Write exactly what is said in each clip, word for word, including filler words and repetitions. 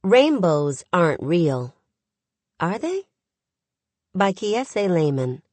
Rainbows aren't real, are they? By Kiese Layman.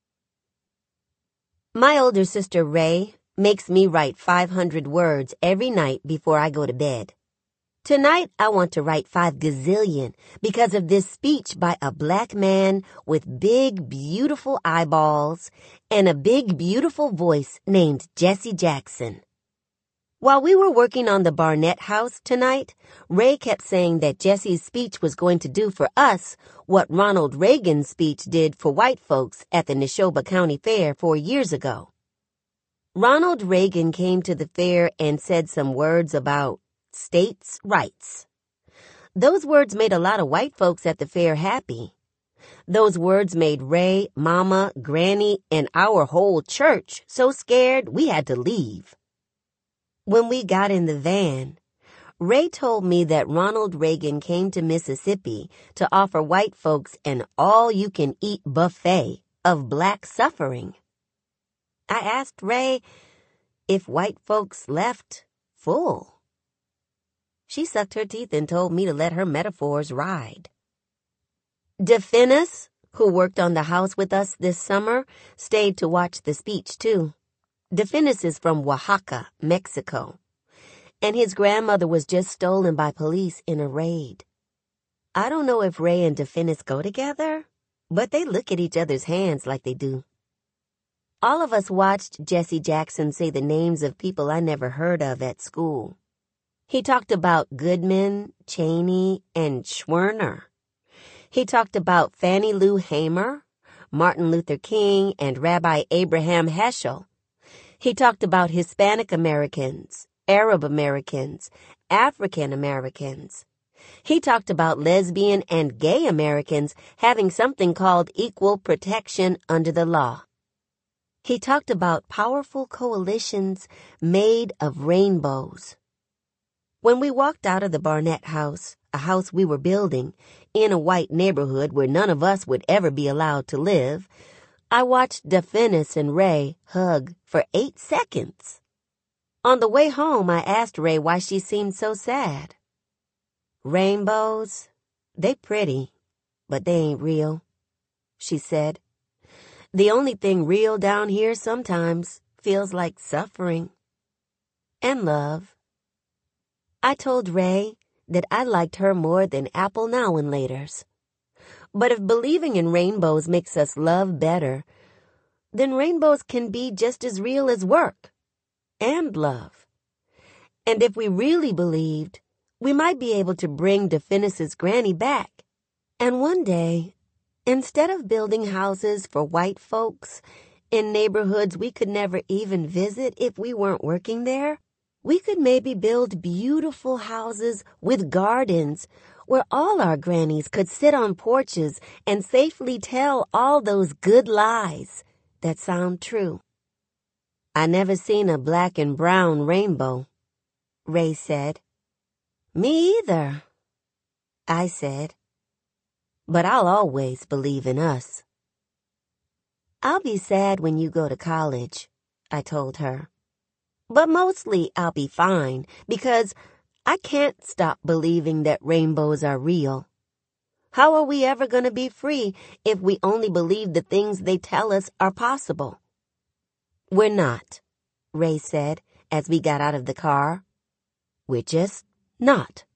My older sister Ray makes me write five hundred words every night before I go to bed. Tonight I want to write five gazillion because of this speech by a black man with big, beautiful eyeballs and a big, beautiful voice named Jesse Jackson. While we were working on the Barnett house tonight, Ray kept saying that Jesse's speech was going to do for us what Ronald Reagan's speech did for white folks at the Neshoba County Fair four years ago. Ronald Reagan came to the fair and said some words about states' rights. Those words made a lot of white folks at the fair happy. Those words made Ray, Mama, Granny, and our whole church so scared we had to leave. When we got in the van, Ray told me that Ronald Reagan came to Mississippi to offer white folks an all-you-can-eat buffet of black suffering. I asked Ray if white folks left full. She sucked her teeth and told me to let her metaphors ride. DeFinis, who worked on the house with us this summer, stayed to watch the speech, too. DeFinis is from Oaxaca, Mexico, and his grandmother was just stolen by police in a raid. I don't know if Ray and DeFinis go together, but they look at each other's hands like they do. All of us watched Jesse Jackson say the names of people I never heard of at school. He talked about Goodman, Cheney, and Schwerner. He talked about Fannie Lou Hamer, Martin Luther King, and Rabbi Abraham Heschel. He talked about Hispanic Americans, Arab Americans, African Americans. He talked about lesbian and gay Americans having something called equal protection under the law. He talked about powerful coalitions made of rainbows. When we walked out of the Barnett house, a house we were building, in a white neighborhood where none of us would ever be allowed to live, I watched DeFinis and Ray hug for eight seconds. On the way home, I asked Ray why she seemed so sad. Rainbows, they pretty, but they ain't real, she said. The only thing real down here sometimes feels like suffering and love. I told Ray that I liked her more than Apple Now and Laters. But if believing in rainbows makes us love better, then rainbows can be just as real as work and love. And if we really believed, we might be able to bring DeFinis's granny back. And one day, instead of building houses for white folks in neighborhoods we could never even visit if we weren't working there, we could maybe build beautiful houses with gardens where all our grannies could sit on porches and safely tell all those good lies that sound true. I never seen a black and brown rainbow, Ray said. Me either, I said. But I'll always believe in us. I'll be sad when you go to college, I told her. But mostly I'll be fine because I can't stop believing that rainbows are real. How are we ever going to be free if we only believe the things they tell us are possible? We're not, Ray said as we got out of the car. We're just not.